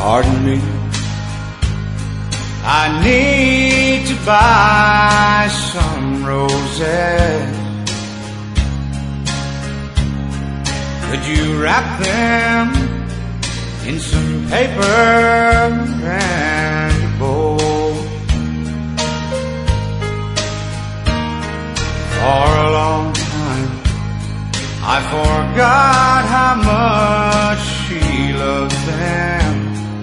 Pardon me, I need to buy some roses. Could you wrap them in some paper and a bow? For a long time I forgot how much she loved them.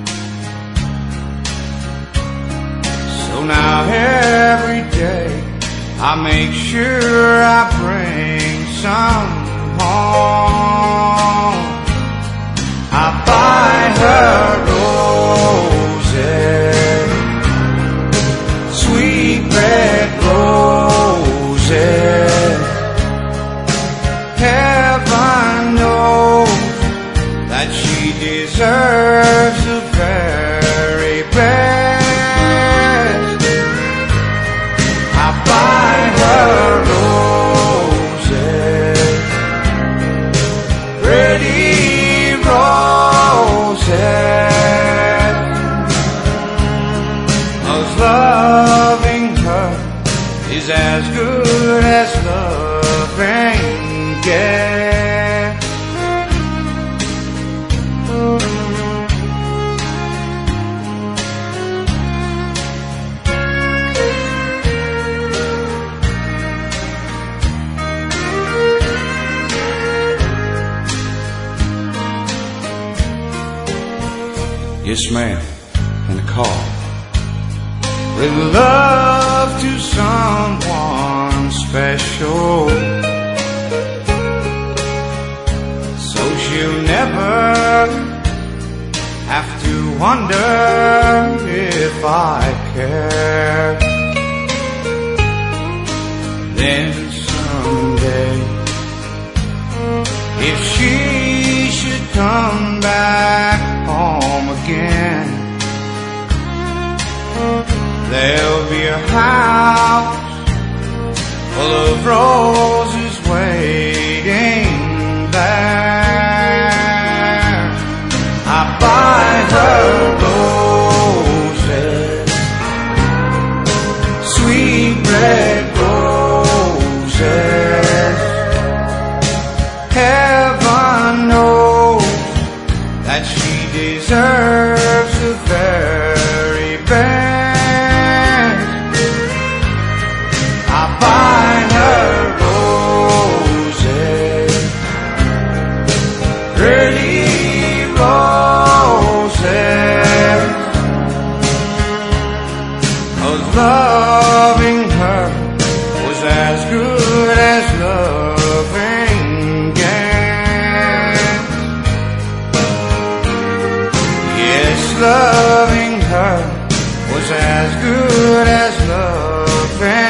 So now every day I make sure I bring some home. I buy her roses, sweet red roses. Heaven knows that she deserves the very best. I buy her roses, pretty roses, 'cause loving her is as good as loving gets. Yes, ma'am, and a call. With love to someone special, so she'll never have to wonder if I care. Then someday, if she should come back home again, there'll be a house full of roses waiting there. I buy her roses, sweet red roses. Heaven knows that she deserves the very best. I buy her roses, pretty roses, 'cause loving her was as good as loving gets. Yes, loving her was as good as loving